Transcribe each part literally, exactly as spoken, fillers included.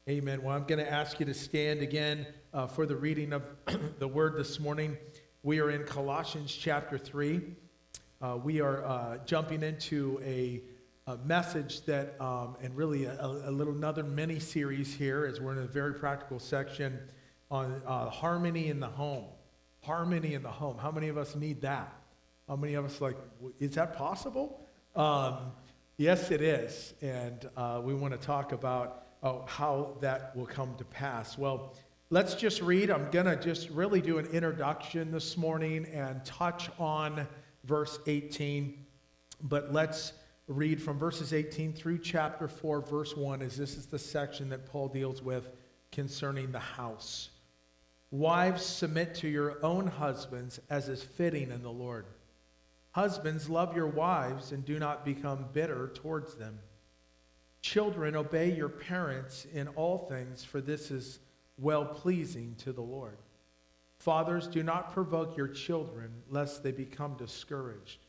Amen. Well, I'm going to ask you to stand again uh, for the reading of the word this morning. We are in Colossians chapter three. Uh, we are uh, jumping into a, a message that, um, and really a, a little another mini series here, as we're in a very practical section on uh, harmony in the home. Harmony in the home. How many of us need that? How many of us like, is that possible? Um, yes, it is. And uh, we want to talk about Oh, how that will come to pass. Well, let's just read. I'm going to just really do an introduction this morning and touch on verse eighteen. But let's read from verses eighteen through chapter four, verse one, as this is the section that Paul deals with concerning the house. Wives, submit to your own husbands as is fitting in the Lord. Husbands, love your wives and do not become bitter towards them. Children, obey your parents in all things, for this is well-pleasing to the Lord. Fathers, do not provoke your children, lest they become discouraged.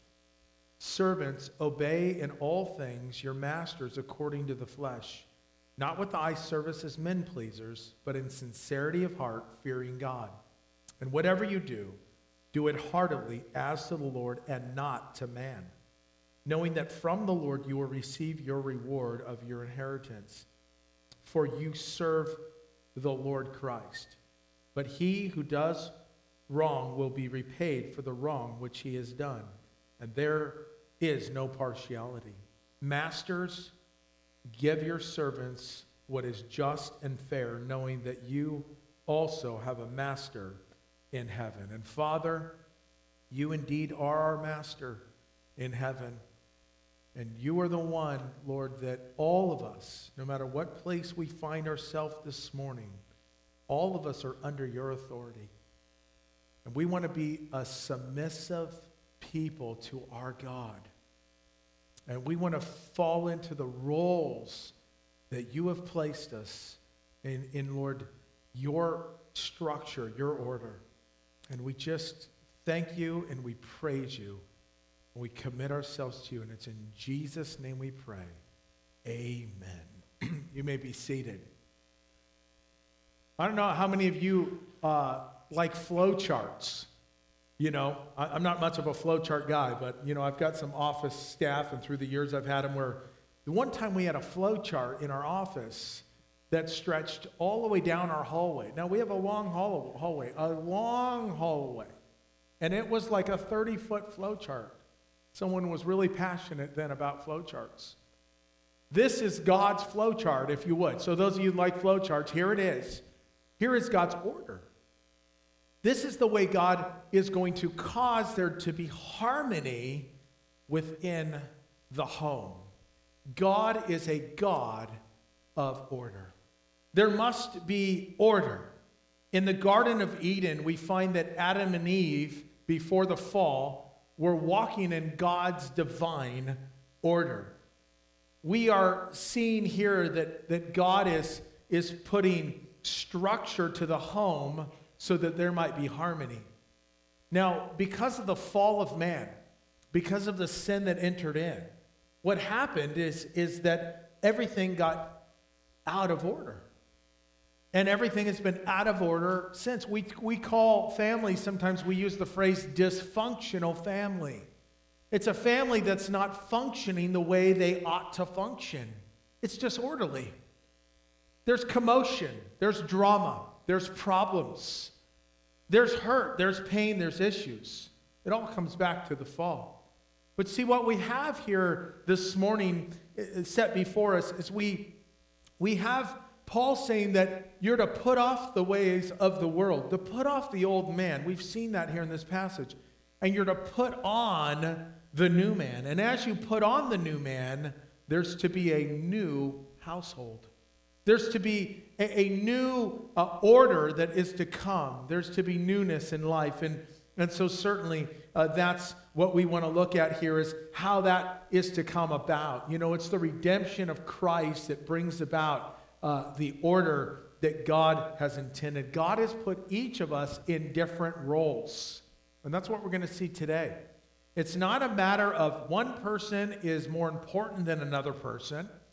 Servants, obey in all things your masters according to the flesh, not with eye service as men pleasers, but in sincerity of heart, fearing God. And whatever you do, do it heartily as to the Lord and not to man, knowing that from the Lord you will receive your reward of your inheritance. For you serve the Lord Christ. But he who does wrong will be repaid for the wrong which he has done. And there is no partiality. Masters, give your servants what is just and fair, knowing that you also have a master in heaven. And Father, you indeed are our master in heaven. And you are the one, Lord, that all of us, no matter what place we find ourselves this morning, all of us are under your authority. And we want to be a submissive people to our God. And we want to fall into the roles that you have placed us in, in, Lord, your structure, your order. And we just thank you and we praise you. We commit ourselves to you, and it's in Jesus' name we pray. Amen. You may be seated. I don't know how many of you uh, like flow charts. You know, I, I'm not much of a flow chart guy, but, you know, I've got some office staff, and through the years I've had them where the one time we had a flow chart in our office that stretched all the way down our hallway. Now, we have a long hall- hallway, a long hallway, and it was like a thirty-foot flow chart. Someone was really passionate then about flowcharts. This is God's flowchart, if you would. So those of you who like flowcharts, here it is. Here is God's order. This is the way God is going to cause there to be harmony within the home. God is a God of order. There must be order. In the Garden of Eden, we find that Adam and Eve, before the fall, we're walking in God's divine order. We are seeing here that, that God is, is putting structure to the home so that there might be harmony. Now, because of the fall of man, because of the sin that entered in, what happened is, is that everything got out of order. And everything has been out of order since. We, we call families, sometimes we use the phrase dysfunctional family. It's a family that's not functioning the way they ought to function. It's disorderly. There's commotion. There's drama. There's problems. There's hurt. There's pain. There's issues. It all comes back to the fall. But see, what we have here this morning set before us is we, we have Paul saying that you're to put off the ways of the world, to put off the old man. We've seen that here in this passage. And you're to put on the new man. And as you put on the new man, there's to be a new household. There's to be a, a new uh, order that is to come. There's to be newness in life. And, and so certainly uh, that's what we want to look at here, is how that is to come about. You know, it's the redemption of Christ that brings about Uh, the order that God has intended. God has put each of us in different roles. And that's what we're going to see today. It's not a matter of one person is more important than another person,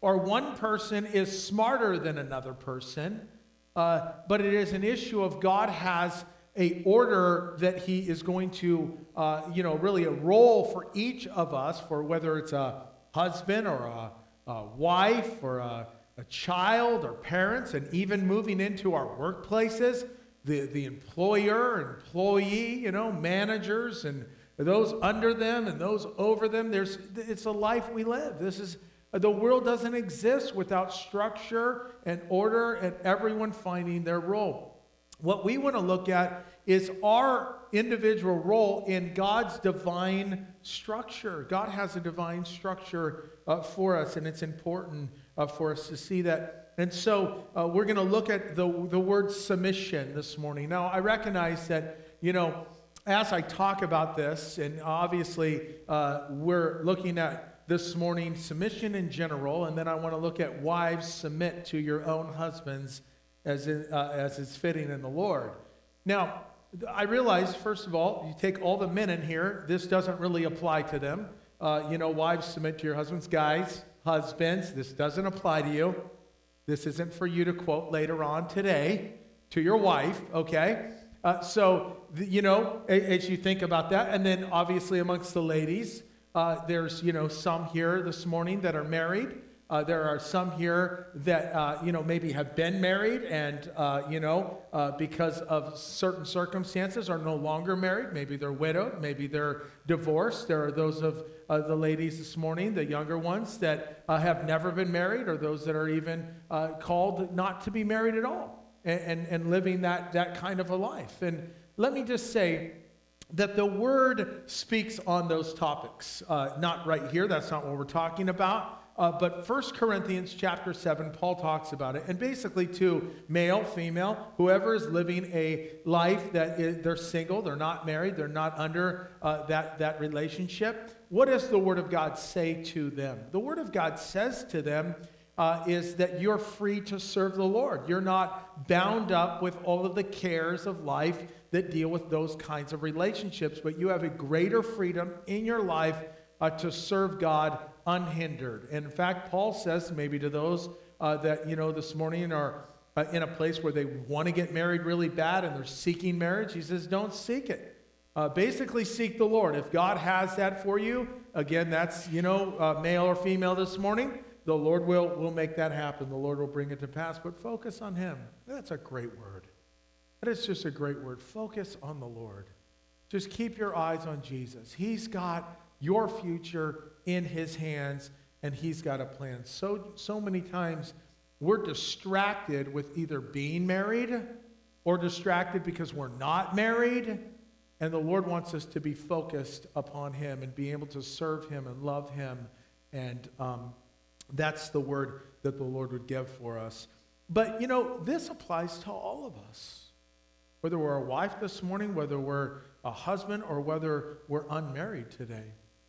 or one person is smarter than another person, uh, but it is an issue of God has a order that he is going to, uh, you know, really a role for each of us, for whether it's a husband or a, a wife or a, a child or parents, and even moving into our workplaces, the, the employer, employee, you know, managers and those under them and those over them. There's, it's a life we live. This is, the world doesn't exist without structure and order and everyone finding their role. What we want to look at is our individual role in God's divine structure. God has a divine structure uh, for us, and it's important uh, for us to see that. And so uh, we're going to look at the, the word submission this morning. Now, I recognize that, you know, as I talk about this, and obviously uh, we're looking at this morning submission in general, and then I want to look at wives, submit to your own husbands as in, uh, as is fitting in the Lord. Now, I realize, first of all, you take all the men in here, this doesn't really apply to them. Uh, you know, wives, submit to your husbands. Guys, husbands, this doesn't apply to you. This isn't for you to quote later on today to your wife, okay? Uh, so, the, you know, as you think about that, and then obviously amongst the ladies, uh, there's, you know, some here this morning that are married. Uh, there are some here that, uh, you know, maybe have been married and, uh, you know, uh, because of certain circumstances are no longer married. Maybe they're widowed. Maybe they're divorced. There are those of uh, the ladies this morning, the younger ones, that uh, have never been married, or those that are even uh, called not to be married at all and, and, and living that, that kind of a life. And let me just say that the Word speaks on those topics. Uh, not right here. That's not what we're talking about. Uh, but First Corinthians chapter seven, Paul talks about it. And basically to male, female, whoever is living a life that is, they're single, they're not married, they're not under uh, that, that relationship, what does the Word of God say to them? The Word of God says to them uh, is that you're free to serve the Lord. You're not bound up with all of the cares of life that deal with those kinds of relationships, but you have a greater freedom in your life uh, to serve God unhindered. And in fact, Paul says maybe to those uh, that, you know, this morning are uh, in a place where they want to get married really bad and they're seeking marriage, he says, don't seek it. Uh, basically, seek the Lord. If God has that for you, again, that's, you know, uh, male or female this morning, the Lord will, will make that happen. The Lord will bring it to pass, but focus on him. That's a great word. That is just a great word. Focus on the Lord. Just keep your eyes on Jesus. He's got your future in his hands, and he's got a plan. So, so many times we're distracted with either being married or distracted because we're not married, and the Lord wants us to be focused upon him and be able to serve him and love him, and um, that's the word that the Lord would give for us. But, you know, this applies to all of us. Whether we're a wife this morning, whether we're a husband, or whether we're unmarried today.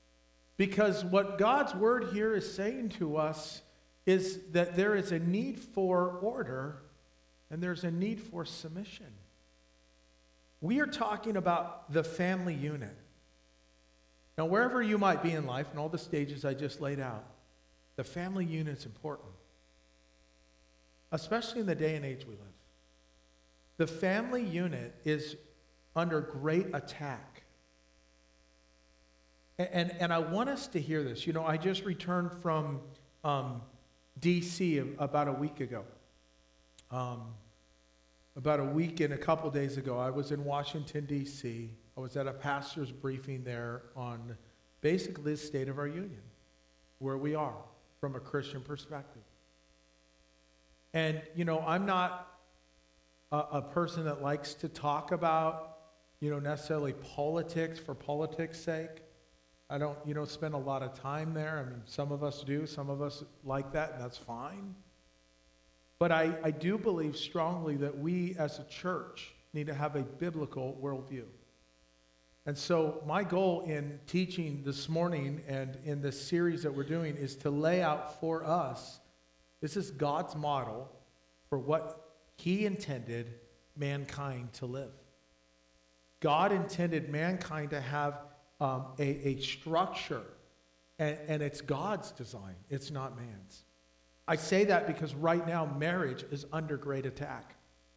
Because what God's word here is saying to us is that there is a need for order and there's a need for submission. We are talking about the family unit. Now, wherever you might be in life, and all the stages I just laid out, the family unit's important. Especially in the day and age we live. The family unit is under great attack. And, and I want us to hear this. You know, I just returned from um, D C about a week ago. Um, about a week and a couple days ago, I was in Washington, D C I was at a pastor's briefing there on basically the state of our union, where we are from a Christian perspective. And, you know, I'm not a, a person that likes to talk about, you know, necessarily politics for politics' sake. I don't, you know, spend a lot of time there. I mean, some of us do. Some of us like that, and that's fine. But I, I do believe strongly that we as a church need to have a biblical worldview. And so my goal in teaching this morning and in this series that we're doing is to lay out for us, this is God's model for what he intended mankind to live. God intended mankind to have Um, a, a structure, and, and it's God's design. It's not man's. I say that because right now marriage is under great attack.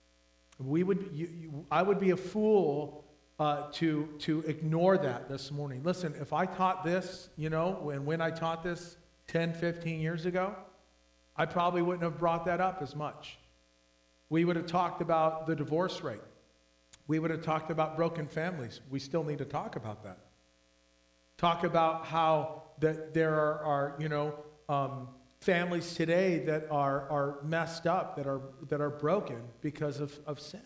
We would, you, you, I would be a fool uh, to to ignore that this morning. Listen, if I taught this, you know, when when I taught this ten, fifteen years ago, I probably wouldn't have brought that up as much. We would have talked about the divorce rate. We would have talked about broken families. We still need to talk about that. Talk about how that there are, are you know, um, families today that are are messed up, that are that are broken because of, of sin.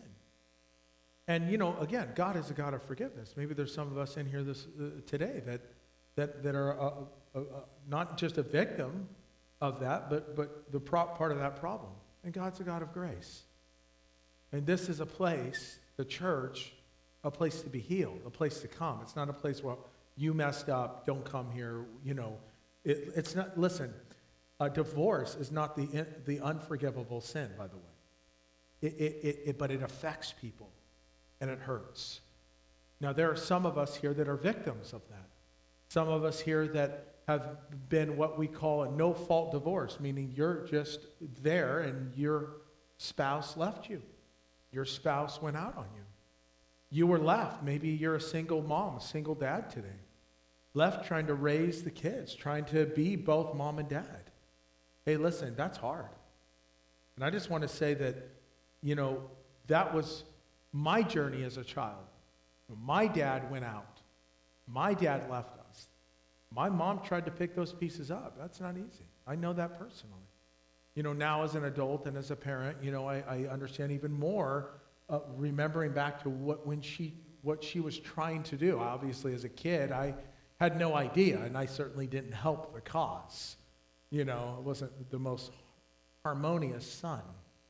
And you know, again, God is a God of forgiveness. Maybe there's some of us in here this uh, today that that that are uh, uh, uh, not just a victim of that, but but the pro- part of that problem. And God's a God of grace. And this is a place, the church, a place to be healed, a place to come. It's not a place where you messed up, don't come here. You know, it, it's not. Listen. A divorce is not the the unforgivable sin, by the way. It, it, it, it, but it affects people, and it hurts. Now, there are some of us here that are victims of that. Some of us here that have been what we call a no-fault divorce, meaning you're just there and your spouse left you. Your spouse went out on you. You were left. Maybe you're a single mom, a single dad today. Left trying to raise the kids, trying to be both mom and dad. Hey, listen, that's hard. And I just want to say that, you know, that was my journey as a child. My dad went out. My dad left us. My mom tried to pick those pieces up. That's not easy. I know that personally. You know, now as an adult and as a parent, you know, I, I understand even more, uh, remembering back to what when she what she was trying to do. Obviously, as a kid, I had no idea, and I certainly didn't help the cause. You know, it wasn't the most harmonious son,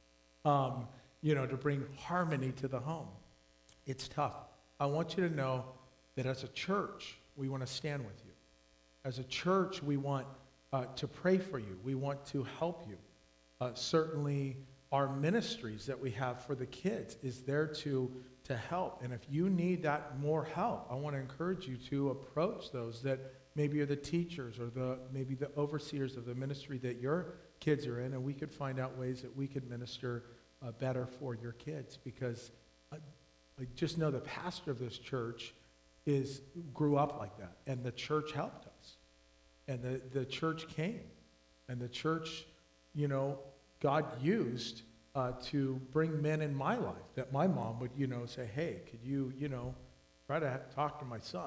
um, you know, to bring harmony to the home. It's tough. I want you to know that as a church, we want to stand with you. As a church, we want uh, to pray for you. We want to help you. Uh, certainly, our ministries that we have for the kids is there to, to help. And if you need that more help, I want to encourage you to approach those that maybe are the teachers or the maybe the overseers of the ministry that your kids are in, and we could find out ways that we could minister uh, better for your kids. Because I, I just know the pastor of this church is grew up like that, and the church helped us, and the, the church came, and the church, you know, God used uh, to bring men in my life that my mom would, you know, say, hey, could you, you know, try to talk to my son,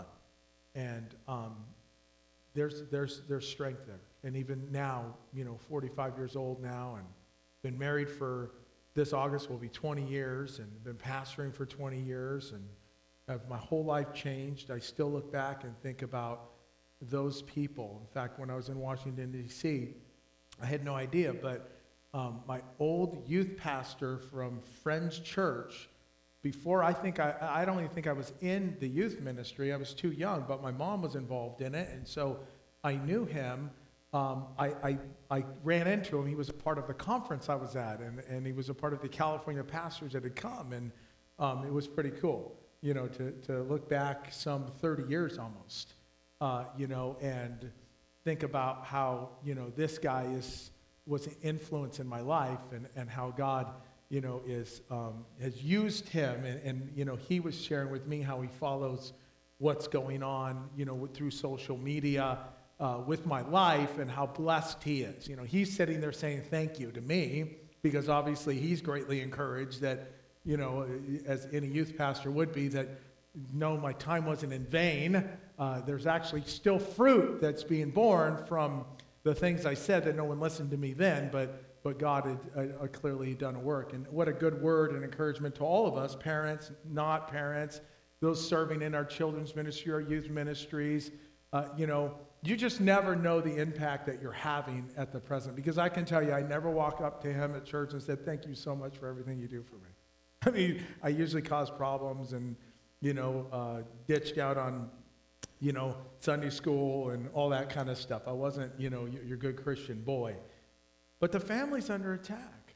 and um, There's there's there's strength there. And even now, you know, forty-five years old now, and been married for, this August will be twenty years, and been pastoring for twenty years, and have my whole life changed. I still look back and think about those people. In fact, when I was in Washington, D C, I had no idea, but um, my old youth pastor from Friends Church, before I think I, I don't even think I was in the youth ministry. I was too young, but my mom was involved in it, and so I knew him. Um, I, I I ran into him. He was a part of the conference I was at, and, and he was a part of the California pastors that had come, and um, it was pretty cool, you know, to, to look back some thirty years almost, uh, you know, and think about how, you know, this guy is was an influence in my life, and, and how God, you know, is um, has used him, and, and, you know, he was sharing with me how he follows what's going on, you know, through social media uh, with my life, and how blessed he is. You know, he's sitting there saying thank you to me, because obviously he's greatly encouraged that, you know, as any youth pastor would be, that no, my time wasn't in vain. Uh, there's actually still fruit that's being born from the things I said that no one listened to me then, but but God had uh, clearly done a work. And what a good word and encouragement to all of us, parents, not parents, those serving in our children's ministry, our youth ministries. Uh, you know, you just never know the impact that you're having at the present. Because I can tell you, I never walk up to him at church and said, thank you so much for everything you do for me. I mean, I usually cause problems and, you know, uh, ditched out on, you know, Sunday school and all that kind of stuff. I wasn't, you know, your good Christian boy. But the family's under attack.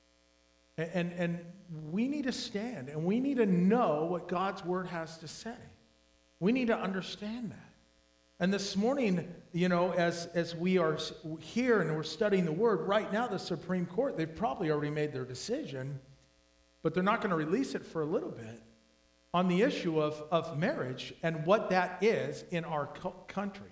And, and, and we need to stand, and we need to know what God's word has to say. We need to understand that. And this morning, you know, as, as we are here and we're studying the Word, right now the Supreme Court, they've probably already made their decision, but they're not going to release it for a little bit on the issue of, of marriage and what that is in our co- country.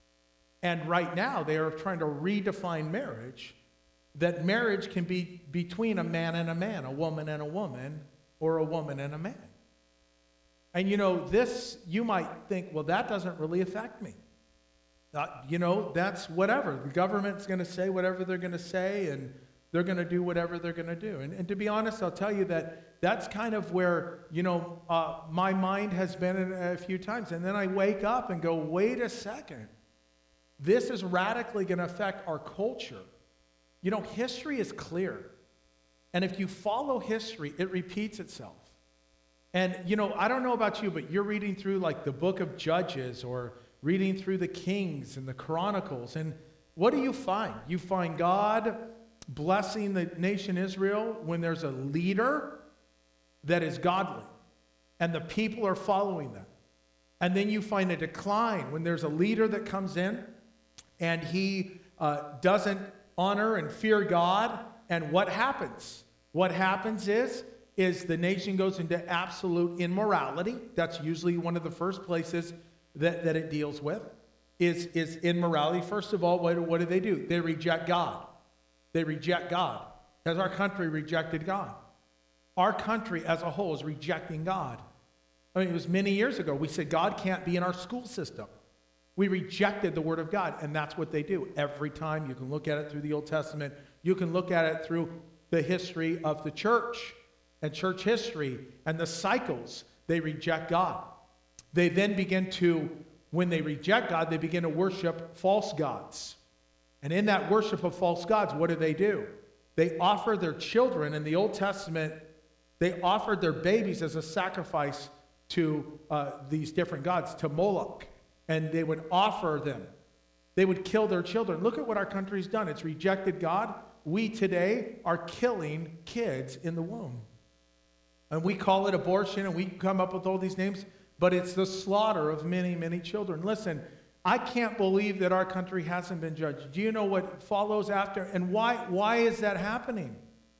And right now, they are trying to redefine marriage, that marriage can be between a man and a man, a woman and a woman, or a woman and a man. And you know, this, you might think, well, that doesn't really affect me. Uh, you know, that's whatever. The government's going to say whatever they're going to say, and they're going to do whatever they're going to do. And, and to be honest, I'll tell you that that's kind of where, you know, uh, my mind has been a few times. And then I wake up and go, wait a second. This is radically going to affect our culture. You know, history is clear. And if you follow history, it repeats itself. And, you know, I don't know about you, but you're reading through like the book of Judges or reading through the Kings and the Chronicles. And what do you find? You find God blessing the nation Israel when there's a leader that is godly and the people are following them. And then you find a decline when there's a leader that comes in and he uh, doesn't honor and fear God. And what happens? What happens is is the nation goes into absolute immorality. That's usually one of the first places that, that it deals with, is, is immorality. First of all, what, what do they do? They reject God. They reject God. Has our country rejected God? Our country as a whole is rejecting God. I mean, it was many years ago. We said God can't be in our school system. We rejected the Word of God, and that's what they do. Every time you can look at it through the Old Testament, you can look at it through the history of the church and church history and the cycles. They reject God. They then begin to, when they reject God, they begin to worship false gods. And in that worship of false gods, what do they do? They offer their children. In the Old Testament, they offered their babies as a sacrifice to uh, these different gods, to Moloch. And they would offer them. They would kill their children. Look at what our country's done. It's rejected God. We today are killing kids in the womb. And we call it abortion, and we come up with all these names, but it's the slaughter of many, many children. Listen, I can't believe that our country hasn't been judged. Do you know what follows after? And why, why is that happening?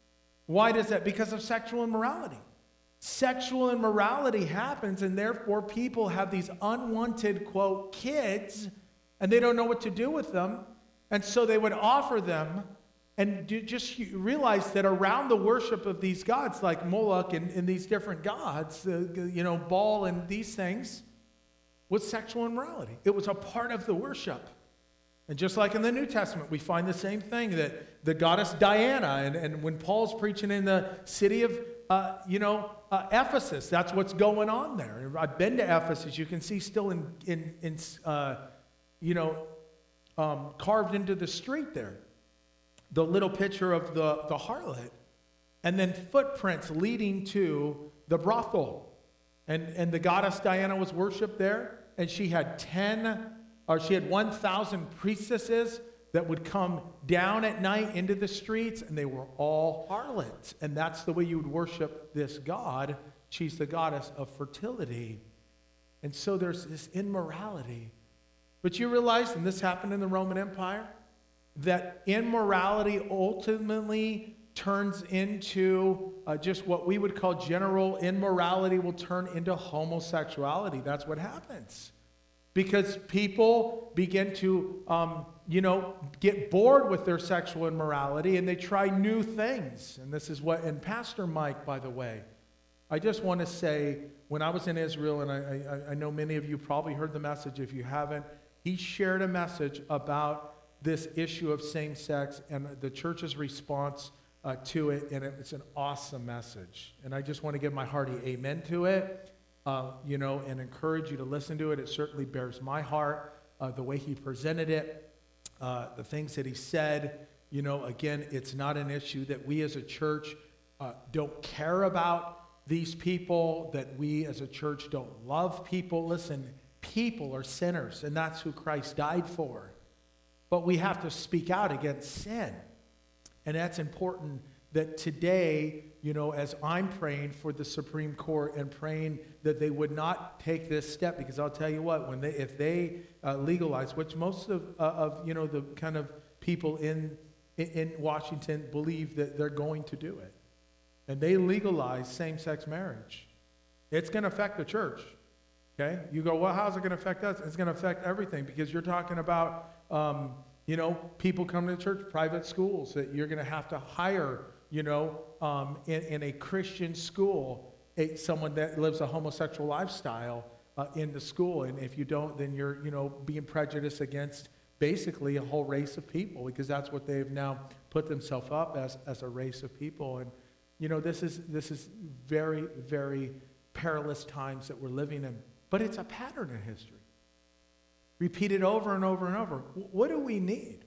Why does that? Because of sexual immorality. Sexual immorality happens, and therefore people have these unwanted, quote, kids, and they don't know what to do with them. And so they would offer them. And just realize that around the worship of these gods, like Moloch and, and these different gods, uh, you know, Baal and these things, was sexual immorality. It was a part of the worship. And just like in the New Testament, we find the same thing, that the goddess Diana, and, and when Paul's preaching in the city of, uh, you know, uh, Ephesus, that's what's going on there. I've been to Ephesus. You can see still in, in, in uh, you know, um, carved into the street there, the little picture of the, the harlot, and then footprints leading to the brothel. And, and the goddess Diana was worshipped there, and she had ten, or she had one thousand priestesses that would come down at night into the streets, and they were all harlots. And that's the way you would worship this god. She's the goddess of fertility. And so there's this immorality. But you realize, and this happened in the Roman Empire, that immorality ultimately turns into uh, just what we would call general immorality will turn into homosexuality. That's what happens. Because people begin to, um, you know, get bored with their sexual immorality, and they try new things. And this is what, and Pastor Mike, by the way, I just want to say, when I was in Israel, and I, I, I know many of you probably heard the message, if you haven't, he shared a message about this issue of same-sex and the church's response uh, to it, and it, it's an awesome message. And I just want to give my hearty amen to it, uh, you know, and encourage you to listen to it. It certainly bears my heart, uh, the way he presented it, uh, the things that he said. You know, again, it's not an issue that we as a church uh, don't care about these people, that we as a church don't love people. Listen, people are sinners, and that's who Christ died for. But we have to speak out against sin. And that's important that today, you know, as I'm praying for the Supreme Court and praying that they would not take this step, because I'll tell you what, when they, if they uh, legalize, which most of, uh, of, you know, the kind of people in, in, in Washington believe that they're going to do it, and they legalize same-sex marriage, it's going to affect the church, okay? You go, well, how's it going to affect us? It's going to affect everything, because you're talking about, um, you know, people coming to church, private schools, that you're going to have to hire, you know, um, in, in a Christian school, a, someone that lives a homosexual lifestyle uh, in the school. And if you don't, then you're, you know, being prejudiced against basically a whole race of people, because that's what they've now put themselves up as, as a race of people. And, you know, this is, this is very, very perilous times that we're living in. But it's a pattern in history. Repeated over and over and over. What do we need?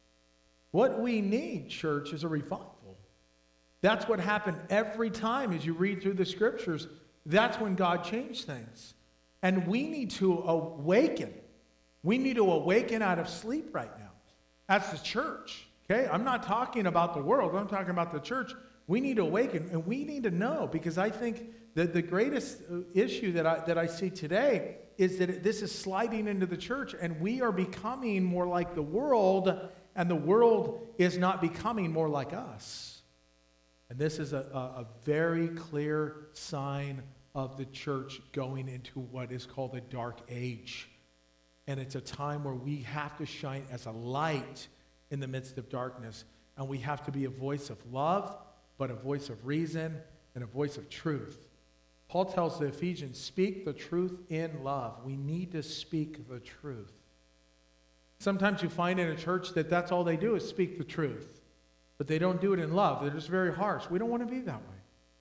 What we need, church, is a revival. That's what happened every time as you read through the scriptures. That's when God changed things. And we need to awaken. We need to awaken out of sleep right now. That's the church. Okay? I'm not talking about the world. I'm talking about the church. We need to awaken, and we need to know, because I think that the greatest issue that I, that I see today is that this is sliding into the church, and we are becoming more like the world, and the world is not becoming more like us. And this is a, a, a very clear sign of the church going into what is called a dark age. And it's a time where we have to shine as a light in the midst of darkness. And we have to be a voice of love, but a voice of reason and a voice of truth. Paul tells the Ephesians, speak the truth in love. We need to speak the truth. Sometimes you find in a church that that's all they do is speak the truth. But they don't do it in love. They're just very harsh. We don't want to be that way.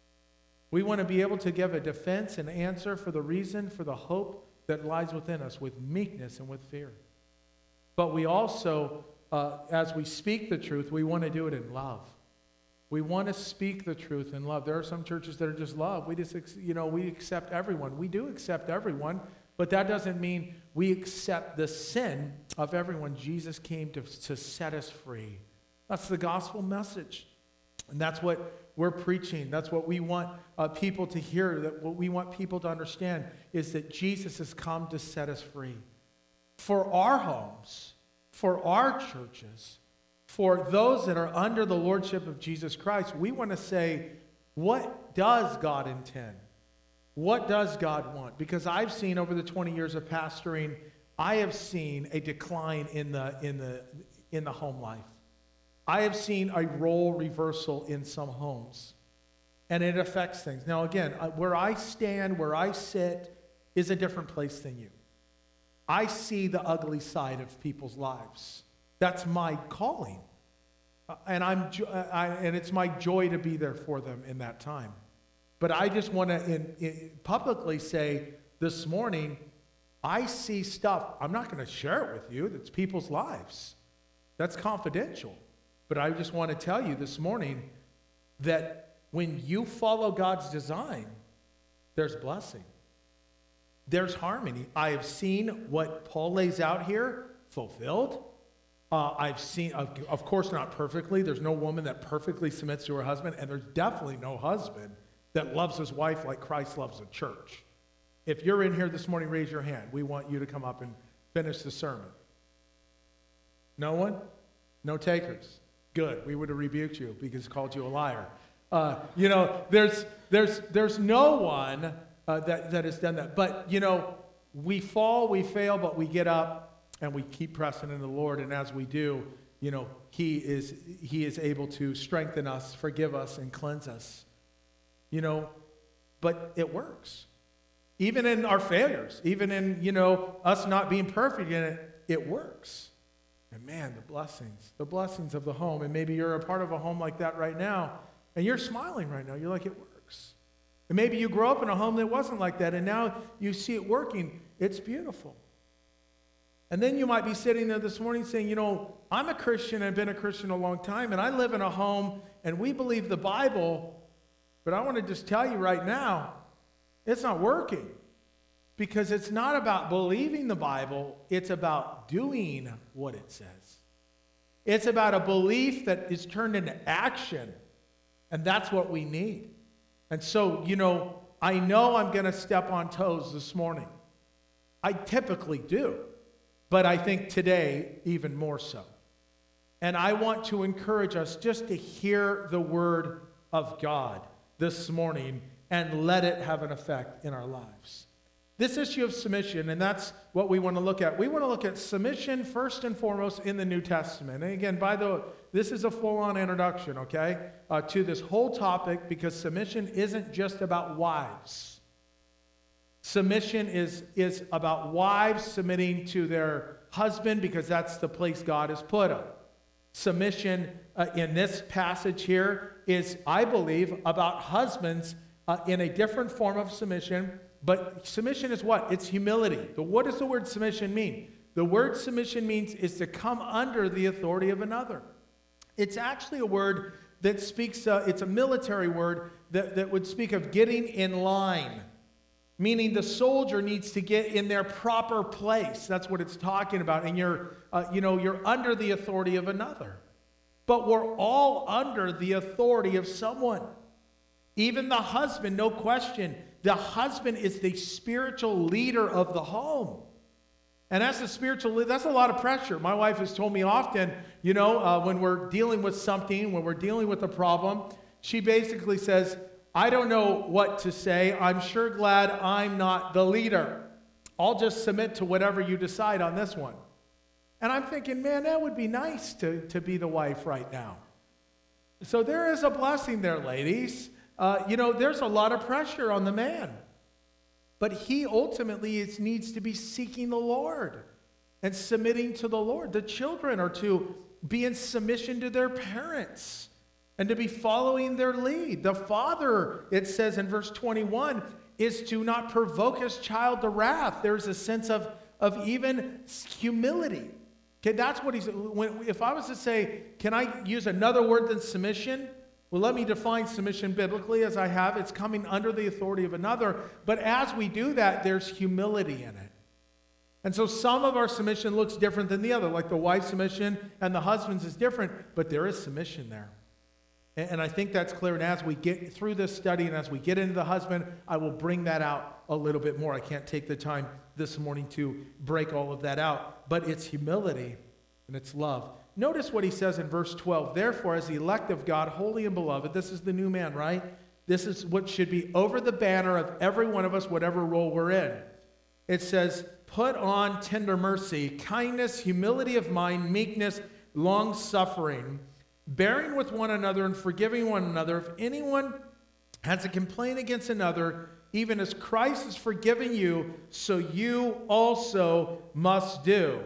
We want to be able to give a defense and answer for the reason, for the hope that lies within us, with meekness and with fear. But we also, uh, as we speak the truth, we want to do it in love. We want to speak the truth in love. There are some churches that are just love. We just, you know, we accept everyone. We do accept everyone, but that doesn't mean we accept the sin of everyone. Jesus came to, to set us free. That's the gospel message. And that's what we're preaching. That's what we want uh, people to hear. That what we want people to understand is that Jesus has come to set us free. For our homes, for our churches, for those that are under the lordship of Jesus Christ, we want to say, what does God intend? What does God want? Because I've seen over the twenty years of pastoring, I have seen a decline in the, in the, in the home life. I have seen a role reversal in some homes, and it affects things. Now, again, where I stand, where I sit, is a different place than you. I see the ugly side of people's lives. That's my calling, and I'm I, and it's my joy to be there for them in that time. But I just want to in, in publicly say this morning, I see stuff. I'm not going to share it with you. That's people's lives. That's confidential. But I just want to tell you this morning that when you follow God's design, there's blessing. There's harmony. I have seen what Paul lays out here fulfilled. Uh, I've seen, of, of course, not perfectly. There's no woman that perfectly submits to her husband, and there's definitely no husband that loves his wife like Christ loves the church. If you're in here this morning, raise your hand. We want you to come up and finish the sermon. No one? No takers? Good. We would have rebuked you because called you a liar. Uh, you know, there's there's there's no one uh, that that has done that. But you know, we fall, we fail, but we get up and we keep pressing in the Lord. And as we do, you know, He is He is able to strengthen us, forgive us, and cleanse us. You know, but it works. Even in our failures, even in you know us not being perfect in it, it works. And man, the blessings, the blessings of the home. And maybe you're a part of a home like that right now, and you're smiling right now. You're like, it works. And maybe you grew up in a home that wasn't like that, and now you see it working. It's beautiful. And then you might be sitting there this morning saying, you know, I'm a Christian, I've been a Christian a long time, and I live in a home, and we believe the Bible, but I want to just tell you right now, it's not working. Because it's not about believing the Bible, it's about doing what it says. It's about a belief that is turned into action. And that's what we need. And so, you know, I know I'm going to step on toes this morning. I typically do. But I think today, even more so. And I want to encourage us just to hear the word of God this morning and let it have an effect in our lives. This issue of submission, and that's what we want to look at. We want to look at submission first and foremost in the New Testament. And again, by the way, this is a full-on introduction, okay, uh, to this whole topic, because submission isn't just about wives. Submission is, is about wives submitting to their husband because that's the place God has put them. Submission uh, in this passage here is, I believe, about husbands uh, in a different form of submission. But submission is what? It's humility. The, what does the word submission mean? The word submission means is to come under the authority of another. It's actually a word that speaks, uh, it's a military word that, that would speak of getting in line. Meaning the soldier needs to get in their proper place. That's what it's talking about. And you're, uh, you know, you're under the authority of another. But we're all under the authority of someone. Even the husband, no question. The husband is the spiritual leader of the home. And as a spiritual leader, that's a lot of pressure. My wife has told me often, you know, uh, when we're dealing with something, when we're dealing with a problem, she basically says, I don't know what to say. I'm sure glad I'm not the leader. I'll just submit to whatever you decide on this one. And I'm thinking, man, that would be nice to, to be the wife right now. So there is a blessing there, ladies. Uh, you know, there's a lot of pressure on the man. But he ultimately is, needs to be seeking the Lord and submitting to the Lord. The children are to be in submission to their parents and to be following their lead. The father, it says in verse twenty-one, is to not provoke his child to wrath. There's a sense of, of even humility. Okay, that's what he's, when, if I was to say, can I use another word than submission? Well, let me define submission biblically as I have. It's coming under the authority of another. But as we do that, there's humility in it. And so some of our submission looks different than the other. Like the wife's submission and the husband's is different. But there is submission there. And, and I think that's clear. And as we get through this study and as we get into the husband, I will bring that out a little bit more. I can't take the time this morning to break all of that out. But it's humility and it's love. Notice what he says in verse twelve. Therefore, as the elect of God, holy and beloved, this is the new man, right? This is what should be over the banner of every one of us, whatever role we're in. It says, put on tender mercy, kindness, humility of mind, meekness, long-suffering, bearing with one another and forgiving one another. If anyone has a complaint against another, even as Christ has forgiven you, so you also must do.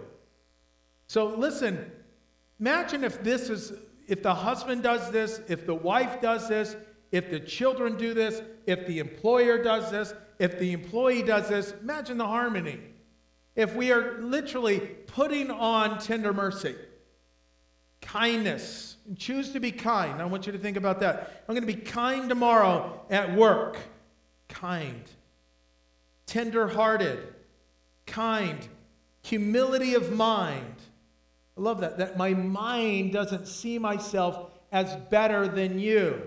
So listen, imagine if this is, if the husband does this, if the wife does this, if the children do this, if the employer does this, if the employee does this, imagine the harmony. If we are literally putting on tender mercy, kindness, and choose to be kind. I want you to think about that. I'm going to be kind tomorrow at work. Kind. Tender-hearted. Kind. Humility of mind. I love that, that my mind doesn't see myself as better than you.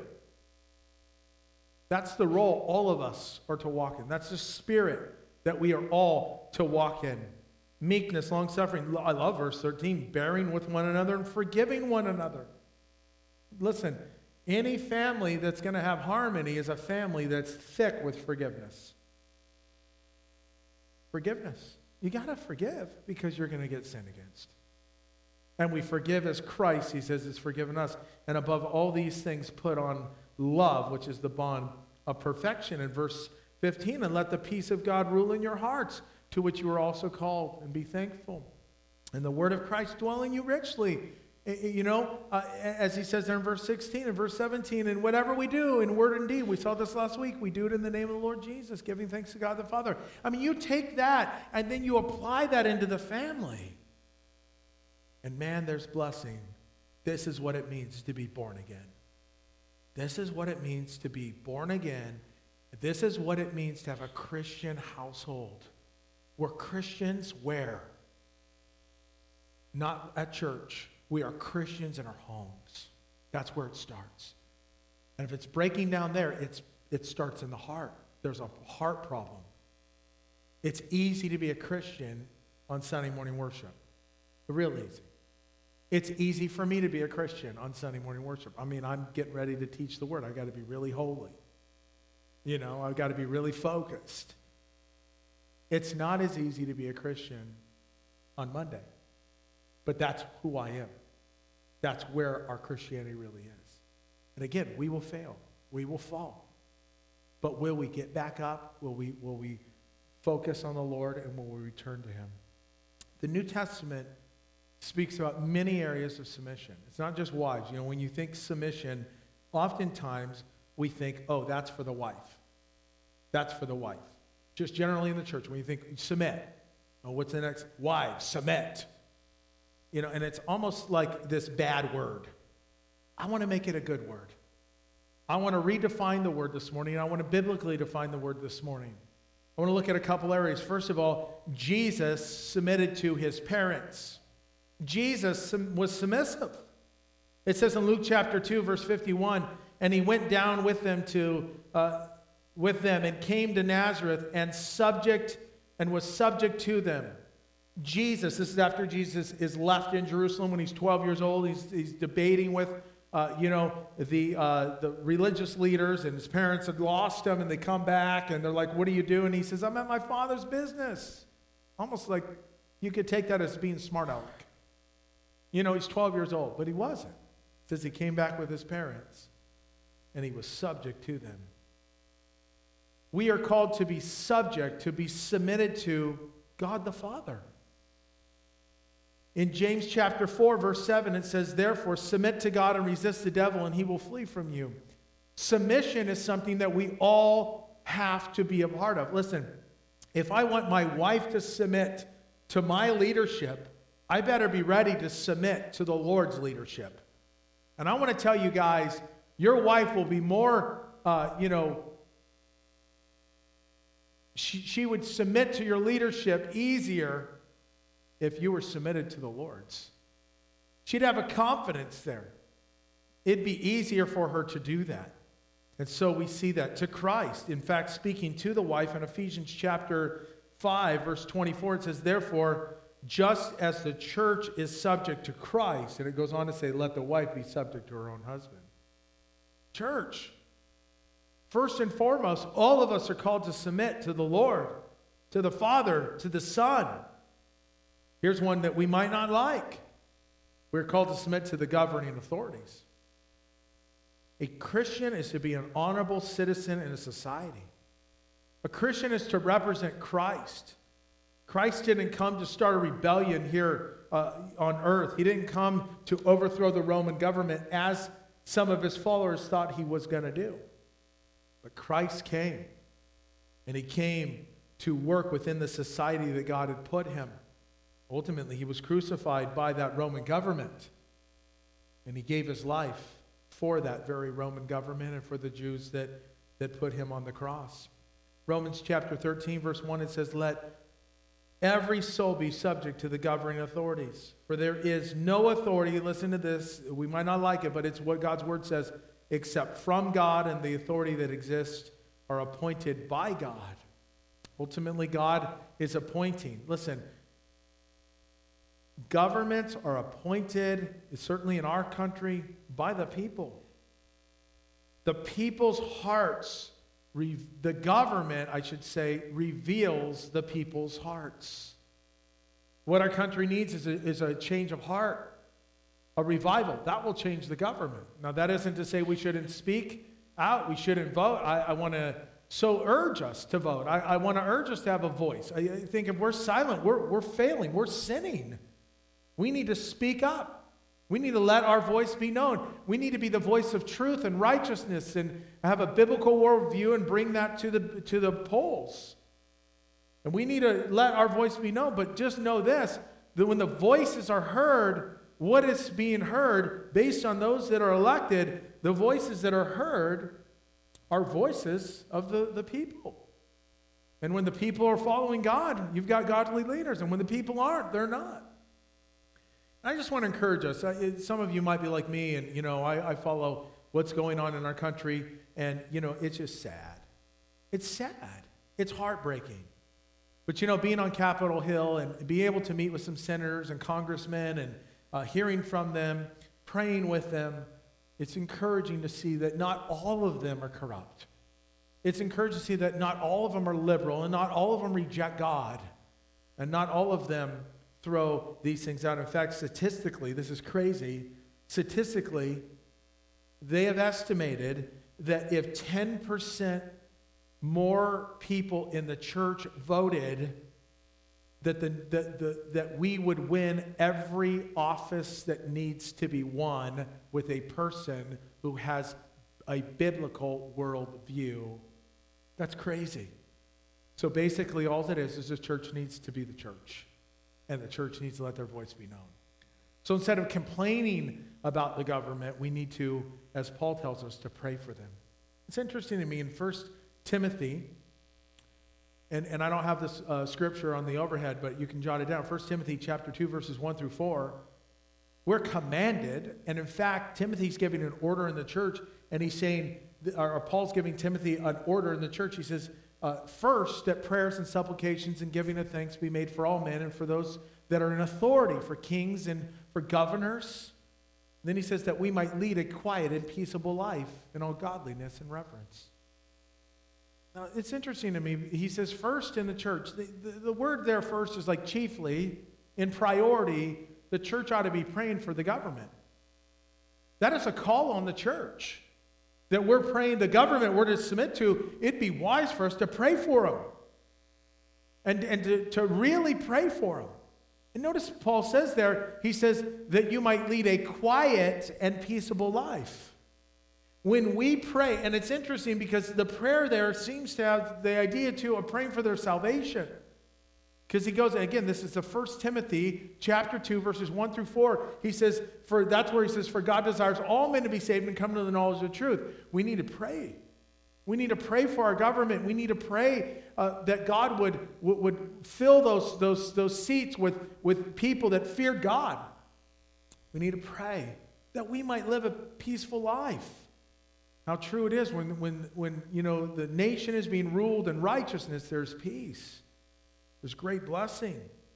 That's the role all of us are to walk in. That's the spirit that we are all to walk in. Meekness, long-suffering. I love verse thirteen, bearing with one another and forgiving one another. Listen, any family that's going to have harmony is a family that's thick with forgiveness. Forgiveness. You got to forgive because you're going to get sinned against. And we forgive as Christ, he says, has forgiven us. And above all these things, put on love, which is the bond of perfection. In verse fifteen, and let the peace of God rule in your hearts, to which you are also called, and be thankful. And the word of Christ dwell in you richly. You know, uh, as he says there in verse sixteen and verse seventeen, and whatever we do in word and deed, we saw this last week, we do it in the name of the Lord Jesus, giving thanks to God the Father. I mean, you take that, and then you apply that into the family. And man, there's blessing. This is what it means to be born again. This is what it means to be born again. This is what it means to have a Christian household. We're Christians where? Not at church. We are Christians in our homes. That's where it starts. And if it's breaking down there, it's, it starts in the heart. There's a heart problem. It's easy to be a Christian on Sunday morning worship. Real easy. It's easy for me to be a Christian on Sunday morning worship. I mean, I'm getting ready to teach the word. I've got to be really holy. You know, I've got to be really focused. It's not as easy to be a Christian on Monday. But that's who I am. That's where our Christianity really is. And again, we will fail. We will fall. But will we get back up? Will we, will we focus on the Lord, and will we return to him? The New Testament speaks about many areas of submission. It's not just wives. You know, when you think submission, oftentimes we think, oh, that's for the wife. That's for the wife. Just generally in the church, when you think submit, oh, what's the next? Wives, submit. You know, and it's almost like this bad word. I want to make it a good word. I want to redefine the word this morning, and I want to biblically define the word this morning. I want to look at a couple areas. First of all, Jesus submitted to his parents. Jesus was submissive. It says in Luke chapter two, verse fifty-one, and he went down with them to uh, with them and came to Nazareth and subject and was subject to them. Jesus, this is after Jesus is left in Jerusalem when he's twelve years old. He's, he's debating with uh, you know, the uh, the religious leaders, and his parents had lost him, and they come back, and they're like, what do you do? And he says, I'm at my Father's business. Almost like you could take that as being smart aleck. You know, he's twelve years old, but he wasn't. It says he came back with his parents, and he was subject to them. We are called to be subject, to be submitted to God the Father. In James chapter four, verse seven, it says, therefore, submit to God and resist the devil, and he will flee from you. Submission is something that we all have to be a part of. Listen, if I want my wife to submit to my leadership, I better be ready to submit to the Lord's leadership. And I want to tell you guys, your wife will be more, uh, you know, she, she would submit to your leadership easier if you were submitted to the Lord's. She'd have a confidence there. It'd be easier for her to do that. And so we see that to Christ. In fact, speaking to the wife in Ephesians chapter five, verse twenty-four, it says, therefore, just as the church is subject to Christ, and it goes on to say, let the wife be subject to her own husband. Church, first and foremost, all of us are called to submit to the Lord, to the Father, to the Son. Here's one that we might not like. We're called to submit to the governing authorities. A Christian is to be an honorable citizen in a society. A Christian is to represent Christ. Christ didn't come to start a rebellion here uh, on earth. He didn't come to overthrow the Roman government as some of his followers thought he was going to do. But Christ came, and he came to work within the society that God had put him. Ultimately, he was crucified by that Roman government, and he gave his life for that very Roman government and for the Jews that, that put him on the cross. Romans chapter thirteen, verse one, it says, let every soul be subject to the governing authorities. For there is no authority, listen to this, we might not like it, but it's what God's word says, except from God, and the authority that exists are appointed by God. Ultimately, God is appointing. Listen, governments are appointed, certainly in our country, by the people. The people's hearts, the government, I should say, reveals the people's hearts. What our country needs is a, is a change of heart, a revival. That will change the government. Now, that isn't to say we shouldn't speak out, we shouldn't vote. I, I want to so urge us to vote. I, I want to urge us to have a voice. I, I think if we're silent, we're, we're failing, we're sinning. We need to speak up. We need to let our voice be known. We need to be the voice of truth and righteousness and have a biblical worldview and bring that to the, to the polls. And we need to let our voice be known. But just know this, that when the voices are heard, what is being heard based on those that are elected, the voices that are heard are voices of the, the people. And when the people are following God, you've got godly leaders. And when the people aren't, they're not. I just want to encourage us. Some of you might be like me, and you know, I, I follow what's going on in our country, and, you know, it's just sad. It's sad. It's heartbreaking. But, you know, being on Capitol Hill and being able to meet with some senators and congressmen and uh, hearing from them, praying with them, it's encouraging to see that not all of them are corrupt. It's encouraging to see that not all of them are liberal and not all of them reject God and not all of them throw these things out. In fact, statistically, this is crazy, statistically, they have estimated that if ten percent more people in the church voted, that, the, the, the, that we would win every office that needs to be won with a person who has a biblical worldview. That's crazy. So basically all it is is the church needs to be the church, and the church needs to let their voice be known. So instead of complaining about the government, we need to, as Paul tells us, to pray for them. It's interesting to me in First Timothy, and, and I don't have this uh, scripture on the overhead, but you can jot it down. First Timothy chapter two, verses one through four. We're commanded, and in fact, Timothy's giving an order in the church, and he's saying, or Paul's giving Timothy an order in the church. He says, uh, first, that prayers and supplications and giving of thanks be made for all men and for those that are in authority, for kings and for governors. Then he says that we might lead a quiet and peaceable life in all godliness and reverence. Now, it's interesting to me. He says first in the church. The, the, the word there first is like chiefly, in priority, the church ought to be praying for the government. That is a call on the church. That we're praying, the government we're to submit to, it'd be wise for us to pray for them. And, and to, to really pray for them. And notice Paul says there, he says that you might lead a quiet and peaceable life. When we pray, and it's interesting because the prayer there seems to have the idea too of praying for their salvation. Because he goes, again, this is the First Timothy chapter two, verses one through four. He says, for that's where he says, for God desires all men to be saved and come to the knowledge of the truth. We need to pray. We need to pray for our government. We need to pray uh, that God would, would, would fill those, those, those seats with, with people that fear God. We need to pray that we might live a peaceful life. How true it is when, when, when you know, the nation is being ruled in righteousness, there's peace. There's great blessing.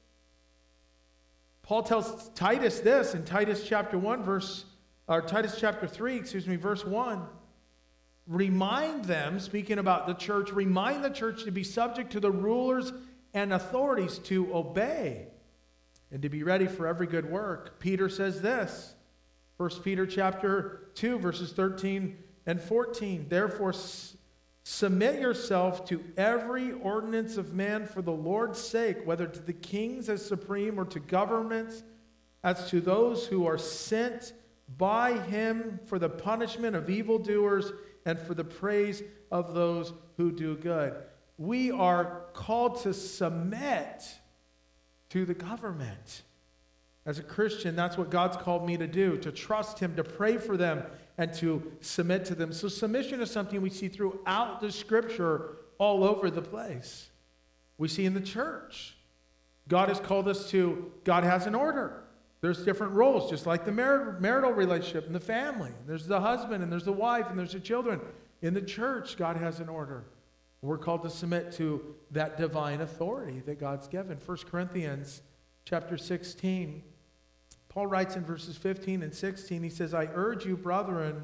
Paul tells Titus this in Titus chapter one, verse, or Titus chapter three, excuse me, verse one. Remind them, speaking about the church, remind the church to be subject to the rulers and authorities, to obey and to be ready for every good work. Peter says this, First Peter chapter two, verses thirteen and fourteen. Therefore, s- submit yourself to every ordinance of man for the Lord's sake, whether to the kings as supreme or to governments as to those who are sent by him for the punishment of evildoers and for the praise of those who do good. We are called to submit to the government. As a Christian, that's what God's called me to do, to trust him, to pray for them, and to submit to them. So submission is something we see throughout the scripture all over the place. We see in the church. God has called us to, God has an order. There's different roles, just like the mar- marital relationship and the family. There's the husband and there's the wife and there's the children. In the church, God has an order. We're called to submit to that divine authority that God's given. First Corinthians chapter sixteen. Paul writes in verses fifteen and sixteen, he says, I urge you, brethren,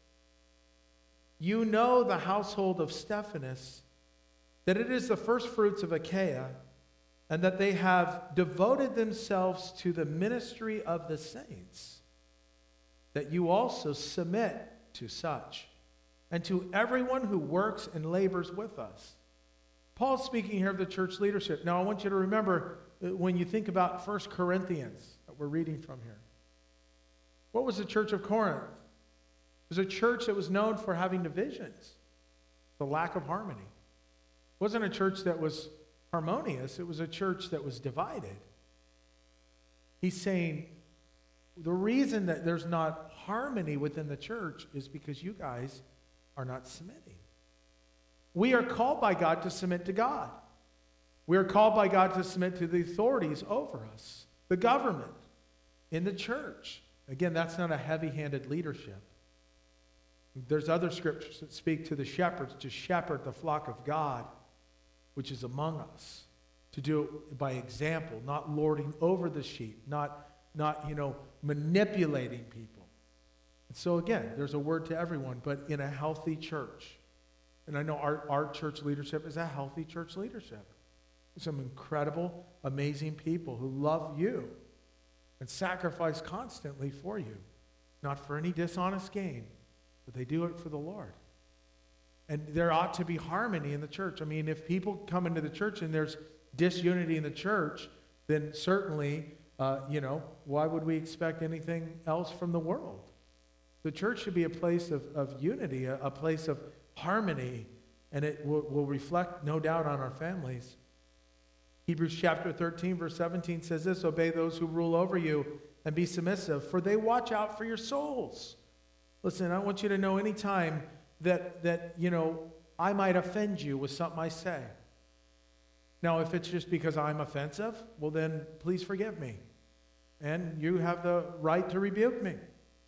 you know the household of Stephanas, that it is the first fruits of Achaia, and that they have devoted themselves to the ministry of the saints, that you also submit to such, and to everyone who works and labors with us. Paul's speaking here of the church leadership. Now, I want you to remember, when you think about First Corinthians, that we're reading from here, what was the church of Corinth? It was a church that was known for having divisions, the lack of harmony. It wasn't a church that was harmonious. It was a church that was divided. He's saying the reason that there's not harmony within the church is because you guys are not submitting. We are called by God to submit to God. We are called by God to submit to the authorities over us, the government, in the church. Again, that's not a heavy-handed leadership. There's other scriptures that speak to the shepherds to shepherd the flock of God, which is among us, to do it by example, not lording over the sheep, not, not you know, manipulating people. And so again, there's a word to everyone, but in a healthy church. And I know our, our church leadership is a healthy church leadership. Some incredible, amazing people who love you and sacrifice constantly for you, not for any dishonest gain, but they do it for the Lord. And there ought to be harmony in the church. I mean, if people come into the church and there's disunity in the church, then certainly, uh, you know, why would we expect anything else from the world? The church should be a place of, of unity, a, a place of harmony, and it will, will reflect, no doubt, on our families. Hebrews chapter thirteen, verse seventeen says this, obey those who rule over you and be submissive, for they watch out for your souls. Listen, I want you to know anytime that, that, you know, I might offend you with something I say. Now, if it's just because I'm offensive, well then, please forgive me. And you have the right to rebuke me.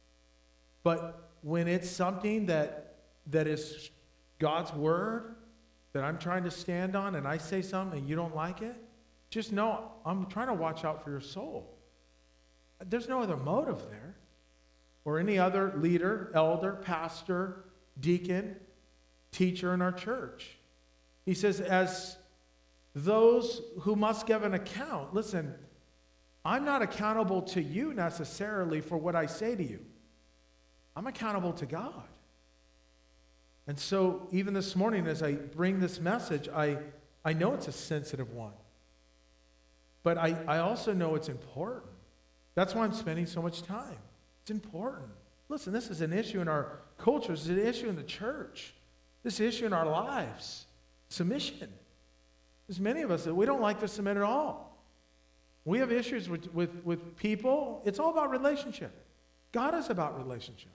But when it's something that that is God's word that I'm trying to stand on and I say something and you don't like it, just know I'm trying to watch out for your soul. There's no other motive there. Or any other leader, elder, pastor, deacon, teacher in our church. He says, as those who must give an account, listen, I'm not accountable to you necessarily for what I say to you. I'm accountable to God. And so even this morning as I bring this message, I, I know it's a sensitive one. But I, I also know it's important. That's why I'm spending so much time. It's important. Listen, this is an issue in our culture. This is an issue in the church. This is an issue in our lives. Submission. There's many of us that we don't like to submit at all. We have issues with, with, with people. It's all about relationship. God is about relationship.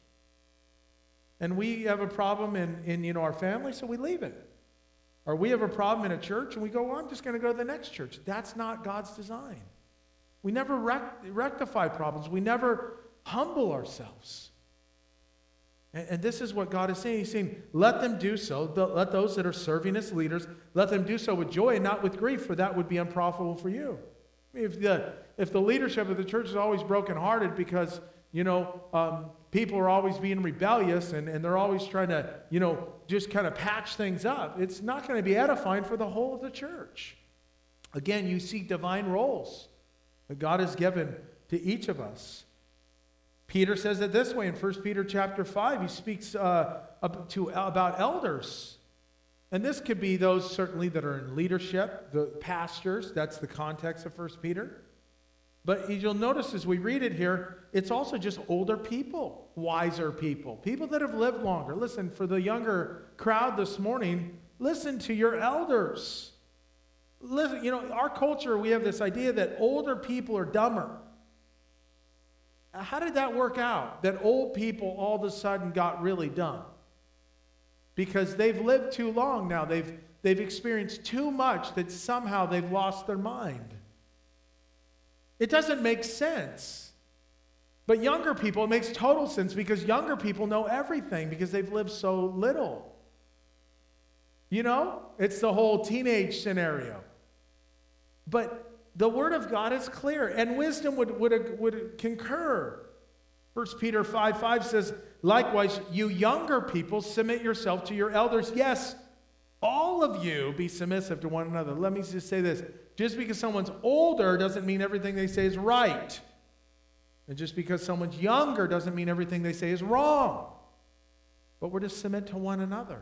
And we have a problem in, in you know, our family, so we leave it. Or we have a problem in a church, and we go, well, I'm just going to go to the next church. That's not God's design. We never rect- rectify problems. We never humble ourselves. And, and this is what God is saying. He's saying, let them do so. The, let those that are serving as leaders, let them do so with joy and not with grief, for that would be unprofitable for you. I mean, if the, if the leadership of the church is always brokenhearted because, you know, um, people are always being rebellious and, and they're always trying to, you know, just kind of patch things up, it's not going to be edifying for the whole of the church. Again, you see divine roles that God has given to each of us. Peter says it this way in First Peter chapter five. He speaks uh, up to, about elders. And this could be those certainly that are in leadership, the pastors. That's the context of First Peter. But you'll notice as we read it here, it's also just older people, wiser people, people that have lived longer. Listen, for the younger crowd this morning, listen to your elders. Listen, you know, our culture, we have this idea that older people are dumber. How did that work out? That old people all of a sudden got really dumb? Because they've lived too long now. They've, they've experienced too much that somehow they've lost their mind. It doesn't make sense. But younger people, it makes total sense because younger people know everything because they've lived so little. You know, it's the whole teenage scenario. But the Word of God is clear, and wisdom would, would, would concur. First Peter five five says, likewise, you younger people, submit yourself to your elders. Yes, all of you be submissive to one another. Let me just say this. Just because someone's older doesn't mean everything they say is right. And just because someone's younger doesn't mean everything they say is wrong. But we're to submit to one another.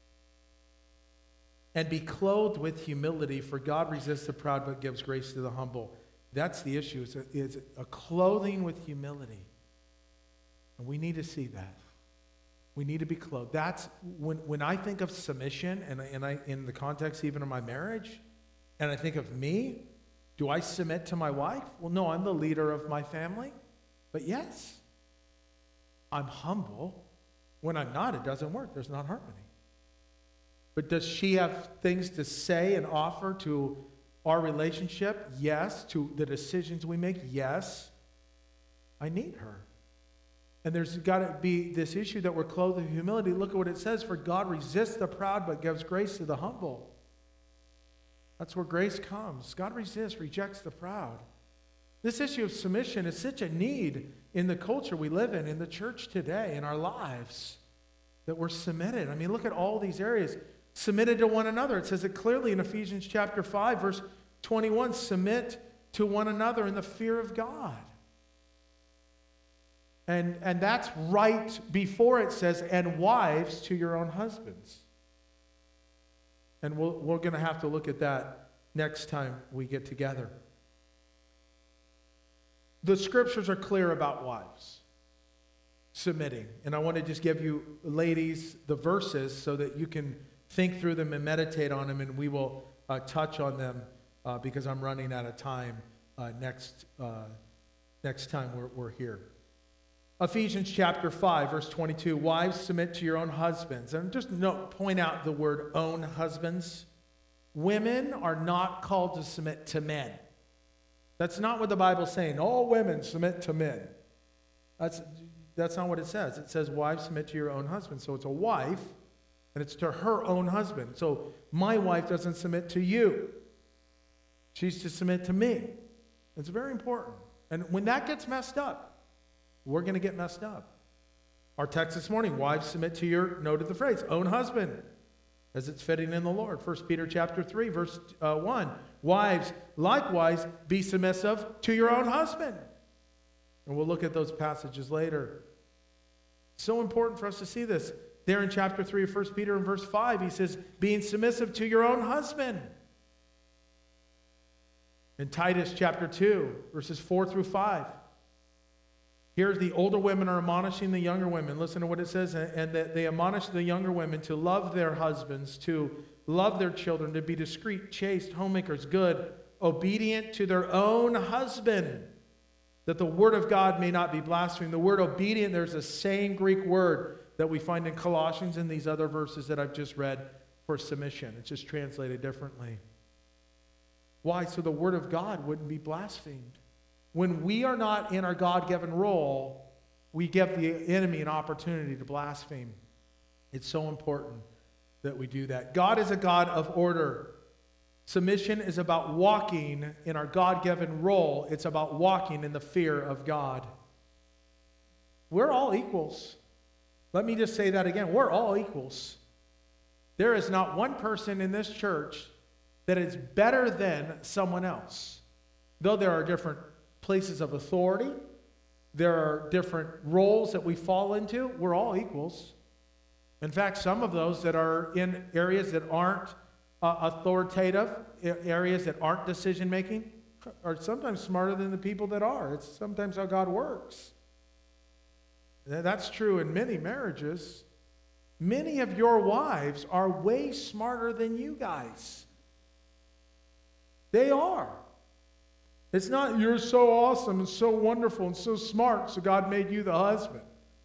And be clothed with humility, for God resists the proud but gives grace to the humble. That's the issue, is a, is a clothing with humility. And we need to see that. We need to be clothed. That's when, when I think of submission, and, and I in the context even of my marriage, and I think of me, do I submit to my wife? Well, no, I'm the leader of my family. But yes, I'm humble. When I'm not, it doesn't work. There's not harmony. But does she have things to say and offer to our relationship? Yes. To the decisions we make? Yes. I need her. And there's got to be this issue that we're clothed in humility. Look at what it says, for God resists the proud but gives grace to the humble. That's where grace comes. God resists, rejects the proud. This issue of submission is such a need in the culture we live in, in the church today, in our lives, that we're submitted. I mean, look at all these areas. Submitted to one another. It says it clearly in Ephesians chapter five, verse twenty-one, submit to one another in the fear of God. And, and that's right before it says, and wives to your own husbands. And we'll, we're going to have to look at that next time we get together. The scriptures are clear about wives submitting. And I want to just give you, ladies, the verses so that you can think through them and meditate on them, and we will uh, touch on them uh, because I'm running out of time uh, next, uh, next time we're, we're here. Ephesians chapter five, verse twenty-two, wives, submit to your own husbands. And just note, point out the word own husbands. Women are not called to submit to men. That's not what the Bible's saying. All women submit to men. That's, that's not what it says. It says, wives, submit to your own husband. So it's a wife, and it's to her own husband. So my wife doesn't submit to you. She's to submit to me. It's very important. And when that gets messed up, we're going to get messed up. Our text this morning, wives, submit to your, noted the phrase, own husband, as it's fitting in the Lord. First Peter chapter three, verse uh, one. Wives, likewise, be submissive to your own husband. And we'll look at those passages later. So important for us to see this. There in chapter three of First Peter in verse five, he says, being submissive to your own husband. In Titus chapter two, verses four through five. Here the older women are admonishing the younger women. Listen to what it says. And that they admonish the younger women to love their husbands, to love their children, to be discreet, chaste, homemakers, good, obedient to their own husband, that the word of God may not be blasphemed. The word obedient, there's a same Greek word that we find in Colossians and these other verses that I've just read for submission. It's just translated differently. Why? So the word of God wouldn't be blasphemed. When we are not in our God-given role, we give the enemy an opportunity to blaspheme. It's so important that we do that. God is a God of order. Submission is about walking in our God-given role. It's about walking in the fear of God. We're all equals. Let me just say that again. We're all equals. There is not one person in this church that is better than someone else. Though there are different places of authority, there are different roles that we fall into, we're all equals. In fact, some of those that are in areas that aren't uh, authoritative, areas that aren't decision-making, are sometimes smarter than the people that are. It's sometimes how God works. That's true in many marriages. Many of your wives are way smarter than you guys. They are. It's not, you're so awesome and so wonderful and so smart, so God made you the husband.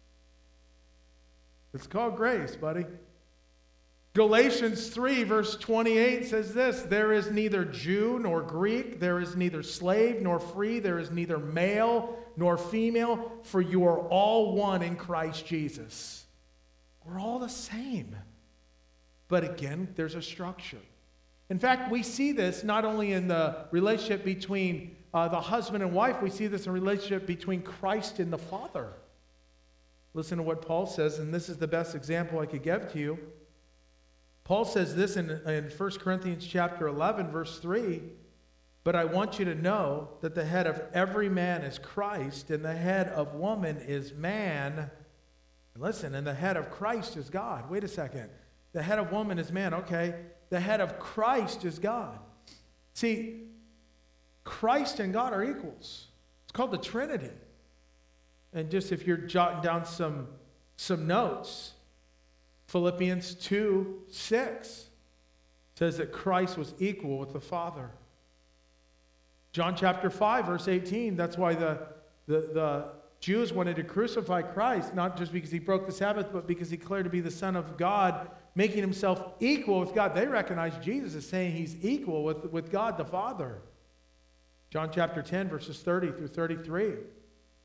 It's called grace, buddy. Galatians three, verse twenty-eight says this, there is neither Jew nor Greek, there is neither slave nor free, there is neither male nor female, for you are all one in Christ Jesus. We're all the same. But again, there's a structure. In fact, we see this not only in the relationship between uh, the husband and wife, we see this in a relationship between Christ and the Father. Listen to what Paul says, and this is the best example I could give to you. Paul says this in, in First Corinthians chapter eleven, verse three, but I want you to know that the head of every man is Christ, and the head of woman is man. And listen, and the head of Christ is God. Wait a second. The head of woman is man, okay. The head of Christ is God. See, Christ and God are equals. It's called the Trinity. And just if you're jotting down some, some notes, Philippians two six says that Christ was equal with the Father. John chapter five, verse eighteen, that's why the, the, the Jews wanted to crucify Christ, not just because he broke the Sabbath, but because he declared to be the Son of God, making himself equal with God. They recognized Jesus as saying he's equal with, with God the Father. John chapter ten, verses thirty through thirty-three.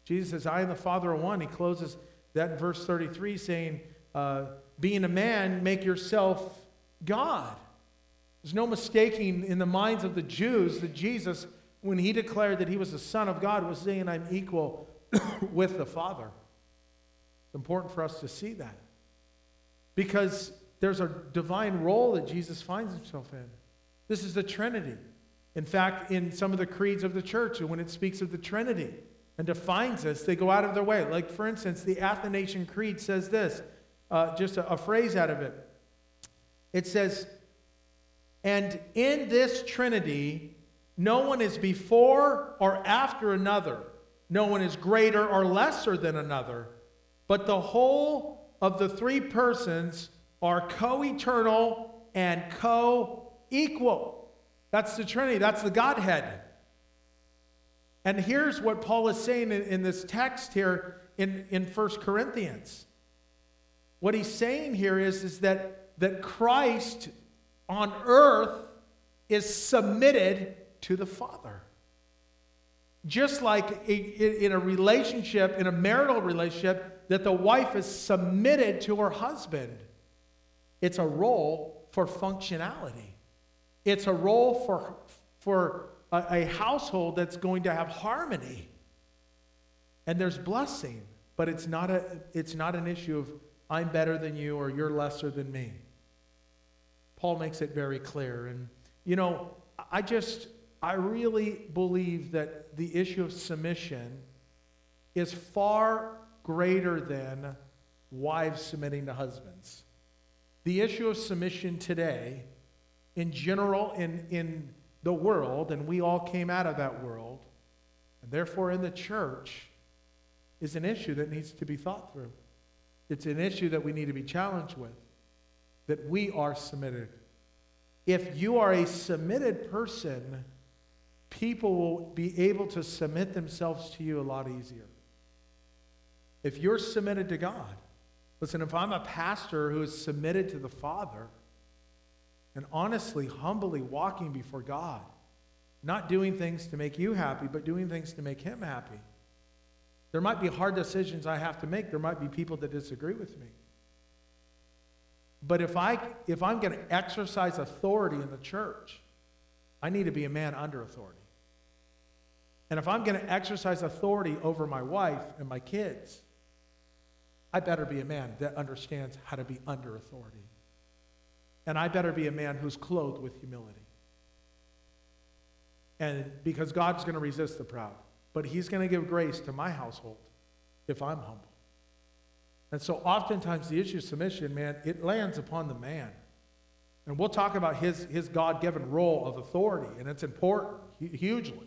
Jesus says, I and the Father are one. He closes that in verse thirty-three saying, uh, being a man, make yourself God. There's no mistaking in the minds of the Jews that Jesus, when he declared that he was the Son of God, was saying, I'm equal with the Father. It's important for us to see that. Because there's a divine role that Jesus finds himself in. This is the Trinity. In fact, in some of the creeds of the church, when it speaks of the Trinity and defines this, they go out of their way. Like, for instance, the Athanasian Creed says this, uh, just a, a phrase out of it. It says, and in this Trinity, no one is before or after another. No one is greater or lesser than another. But the whole of the three persons are co-eternal and co-equal. That's the Trinity. That's the Godhead. And here's what Paul is saying in, in this text here in, in First Corinthians. What he's saying here is, is that, that Christ on earth is submitted to the Father. Just like in a relationship, in a marital relationship, that the wife is submitted to her husband. It's a role for functionality. It's a role for, for a, a household that's going to have harmony. And there's blessing, but it's not a, it's not an issue of I'm better than you or you're lesser than me. Paul makes it very clear. And, you know, I just, I really believe that the issue of submission is far greater than wives submitting to husbands. The issue of submission today, in general, in, in the world, and we all came out of that world, and therefore in the church, is an issue that needs to be thought through. It's an issue that we need to be challenged with, that we are submitted. If you are a submitted person, people will be able to submit themselves to you a lot easier. If you're submitted to God, listen, if I'm a pastor who is submitted to the Father, and honestly, humbly walking before God, not doing things to make you happy, but doing things to make him happy, there might be hard decisions I have to make. There might be people that disagree with me. But if, I, if I'm going to exercise authority in the church, I need to be a man under authority. And if I'm going to exercise authority over my wife and my kids, I better be a man that understands how to be under authority. And I better be a man who's clothed with humility. And because God's going to resist the proud, but he's going to give grace to my household if I'm humble. And so oftentimes the issue of submission, man, it lands upon the man. And we'll talk about his, his God-given role of authority, and it's important, hugely.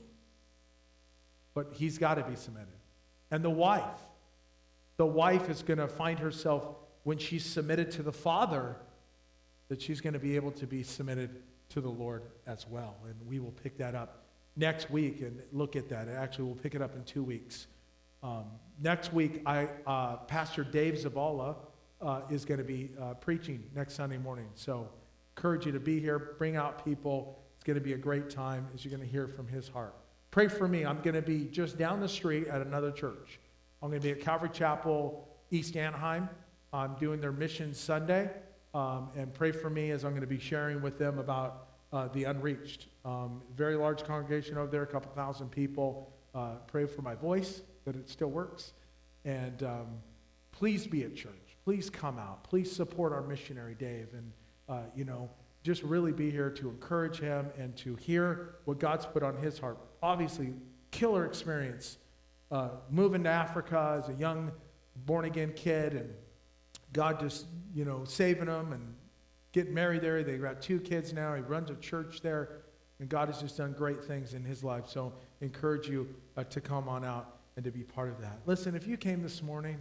But he's got to be submitted. And the wife, the wife is going to find herself, when she's submitted to the Father, that she's going to be able to be submitted to the Lord as well. And we will pick that up next week and look at that. Actually, we'll pick it up in two weeks. Um, next week, I, uh, Pastor Dave Zabala uh, is going to be uh, preaching next Sunday morning. So encourage you to be here. Bring out people. It's going to be a great time as you're going to hear from his heart. Pray for me. I'm going to be just down the street at another church. I'm going to be at Calvary Chapel, East Anaheim. I'm doing their Mission Sunday. Um, and pray for me as I'm going to be sharing with them about uh, the unreached. Um, very large congregation over there, a couple thousand people. Uh, pray for my voice, that it still works. And um, please be at church. Please come out. Please support our missionary, Dave. And, uh, you know, just really be here to encourage him and to hear what God's put on his heart. Obviously, killer experience. Uh, moving to Africa as a young born-again kid, and God just, you know, saving him and getting married there. They got two kids now. He runs a church there, and God has just done great things in his life. So encourage you uh, to come on out and to be part of that. Listen, if you came this morning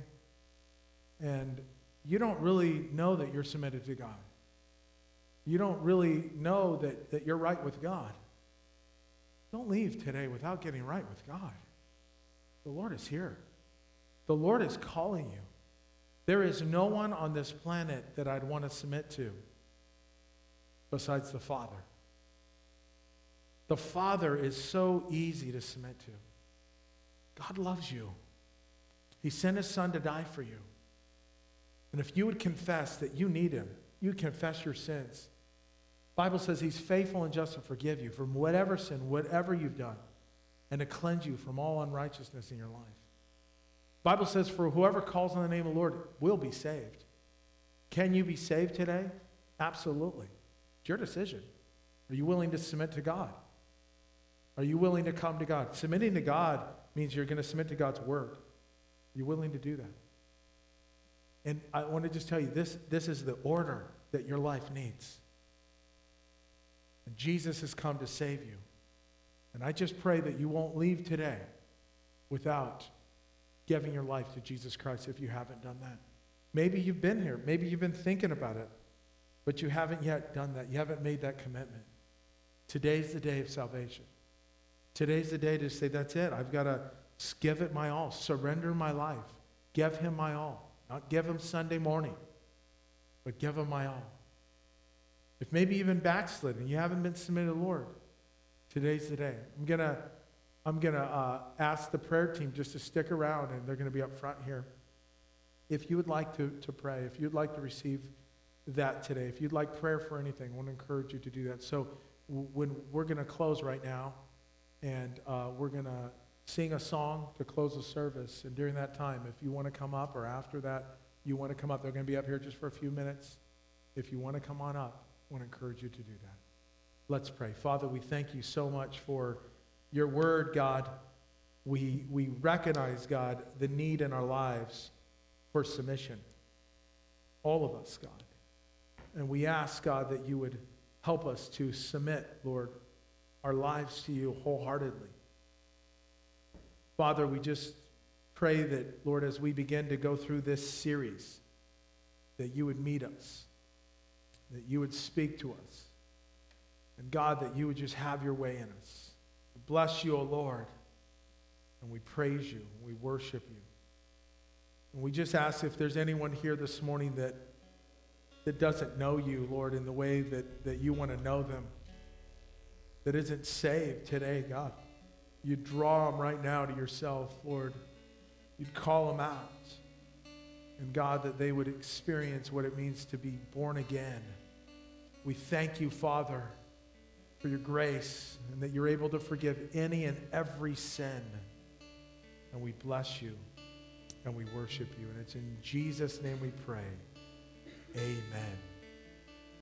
and you don't really know that you're submitted to God, you don't really know that, that you're right with God, don't leave today without getting right with God. The Lord is here. The Lord is calling you. There is no one on this planet that I'd want to submit to besides the Father. The Father is so easy to submit to. God loves you. He sent his son to die for you. And if you would confess that you need him, you would confess your sins. The Bible says he's faithful and just to forgive you from whatever sin, whatever you've done, and to cleanse you from all unrighteousness in your life. The Bible says for whoever calls on the name of the Lord will be saved. Can you be saved today? Absolutely. It's your decision. Are you willing to submit to God? Are you willing to come to God? Submitting to God means you're going to submit to God's word. Are you willing to do that? And I want to just tell you, this, this is the order that your life needs. And Jesus has come to save you. And I just pray that you won't leave today without giving your life to Jesus Christ if you haven't done that. Maybe you've been here. Maybe you've been thinking about it, but you haven't yet done that. You haven't made that commitment. Today's the day of salvation. Today's the day to say, that's it. I've got to give it my all, surrender my life, give him my all. Not give him Sunday morning, but give him my all. If maybe even backslidden, you haven't been submitted to the Lord, today's the day. I'm going to I'm gonna, uh, ask the prayer team just to stick around, and they're going to be up front here. If you would like to, to pray, if you'd like to receive that today, if you'd like prayer for anything, I want to encourage you to do that. So w- when we're going to close right now, and uh, we're going to sing a song to close the service. And during that time, if you want to come up, or after that, you want to come up, they're going to be up here just for a few minutes. If you want to come on up, I want to encourage you to do that. Let's pray. Father, we thank you so much for your word, God. We, we recognize, God, the need in our lives for submission. All of us, God. And we ask, God, that you would help us to submit, Lord, our lives to you wholeheartedly. Father, we just pray that, Lord, as we begin to go through this series, that you would meet us, that you would speak to us, and God, that you would just have your way in us. We bless you, O Lord, and we praise you, and we worship you. And we just ask if there's anyone here this morning that, that doesn't know you, Lord, in the way that, that you want to know them, that isn't saved today, God. You'd draw them right now to yourself, Lord. You'd call them out. And God, that they would experience what it means to be born again. We thank you, Father, for your grace, and that you're able to forgive any and every sin. And we bless you, and we worship you. And it's in Jesus' name we pray. Amen.